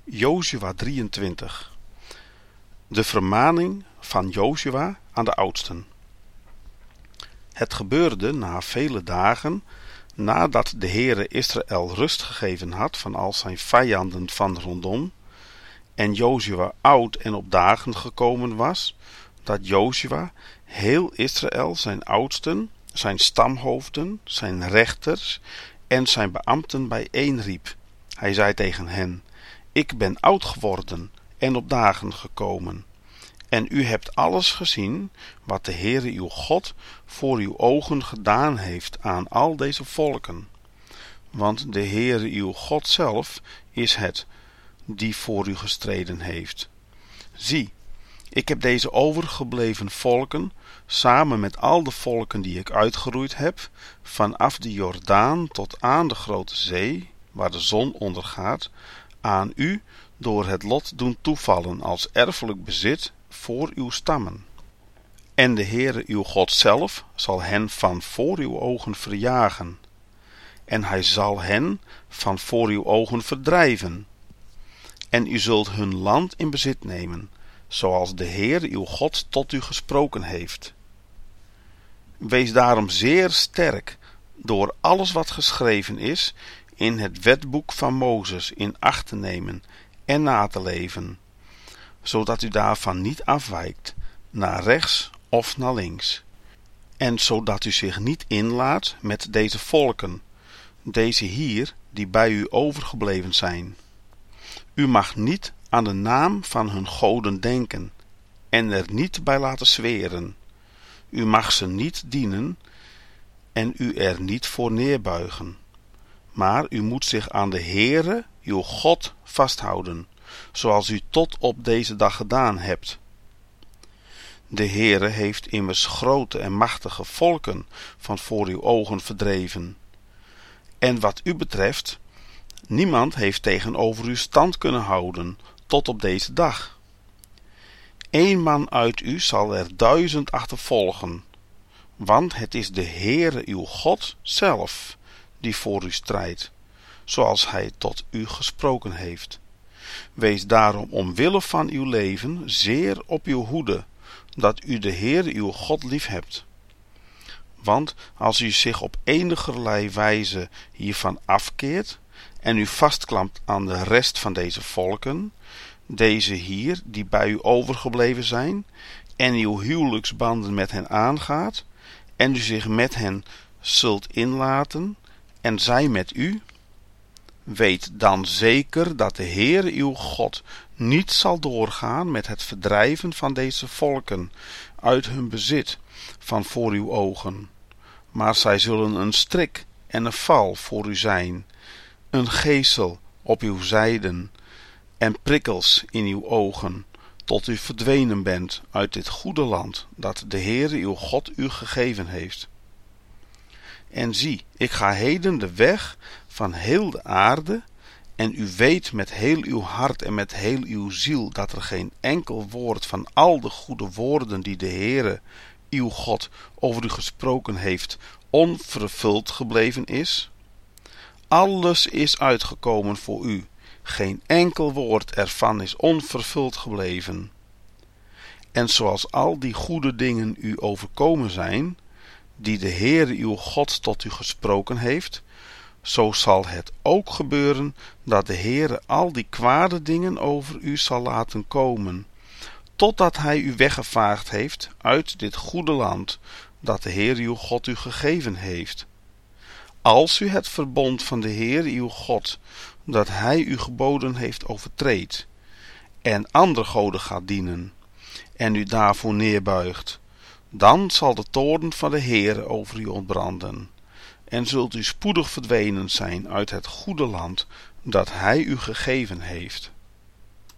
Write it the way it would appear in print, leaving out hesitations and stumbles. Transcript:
Jozua 23. De vermaning van Jozua aan de oudsten. Het gebeurde na vele dagen, nadat de Heere Israël rust gegeven had van al zijn vijanden van rondom, en Jozua oud en op dagen gekomen was, dat Jozua heel Israël zijn oudsten, zijn stamhoofden, zijn rechters en zijn beambten bijeenriep. Hij zei tegen hen: Ik ben oud geworden en op dagen gekomen. En u hebt alles gezien wat de Heere uw God voor uw ogen gedaan heeft aan al deze volken. Want de Heere uw God zelf is het die voor u gestreden heeft. Zie, ik heb deze overgebleven volken, samen met al de volken die ik uitgeroeid heb, vanaf de Jordaan tot aan de grote zee, waar de zon ondergaat, aan u door het lot doen toevallen als erfelijk bezit voor uw stammen. En de Heere uw God zelf zal hen van voor uw ogen verjagen, en hij zal hen van voor uw ogen verdrijven. En u zult hun land in bezit nemen, zoals de Heere uw God tot u gesproken heeft. Wees daarom zeer sterk door alles wat geschreven is in het wetboek van Mozes in acht te nemen en na te leven, zodat u daarvan niet afwijkt, naar rechts of naar links. En zodat u zich niet inlaat met deze volken, deze hier die bij u overgebleven zijn. U mag niet aan de naam van hun goden denken en er niet bij laten zweren. U mag ze niet dienen en u er niet voor neerbuigen. Maar u moet zich aan de Heere, uw God, vasthouden, zoals u tot op deze dag gedaan hebt. De Heere heeft immers grote en machtige volken van voor uw ogen verdreven. En wat u betreft, niemand heeft tegenover u stand kunnen houden tot op deze dag. 1 man uit u zal er 1000 achtervolgen, want het is de Heere uw God zelf die voor u strijdt, zoals hij tot u gesproken heeft. Wees daarom omwille van uw leven zeer op uw hoede, dat u de Heere uw God liefhebt. Want als u zich op enigerlei wijze hiervan afkeert en u vastklampt aan de rest van deze volken, deze hier die bij u overgebleven zijn, en uw huwelijksbanden met hen aangaat, en u zich met hen zult inlaten, en zij met u, weet dan zeker dat de Heere uw God niet zal doorgaan met het verdrijven van deze volken uit hun bezit van voor uw ogen, maar zij zullen een strik en een val voor u zijn, een geesel op uw zijden en prikkels in uw ogen, tot u verdwenen bent uit dit goede land dat de Heere uw God u gegeven heeft. En zie, ik ga heden de weg van heel de aarde, en u weet met heel uw hart en met heel uw ziel dat er geen enkel woord van al de goede woorden die de Heere uw God over u gesproken heeft onvervuld gebleven is. Alles is uitgekomen voor u, geen enkel woord ervan is onvervuld gebleven. En zoals al die goede dingen u overkomen zijn, die de Heere uw God tot u gesproken heeft, zo zal het ook gebeuren dat de Heere al die kwade dingen over u zal laten komen, totdat hij u weggevaagd heeft uit dit goede land dat de Heere uw God u gegeven heeft. Als u het verbond van de Heere uw God, dat hij u geboden heeft, overtreedt, en andere goden gaat dienen, en u daarvoor neerbuigt, dan zal de toorn van de Heere over u ontbranden, en zult u spoedig verdwenen zijn uit het goede land dat hij u gegeven heeft.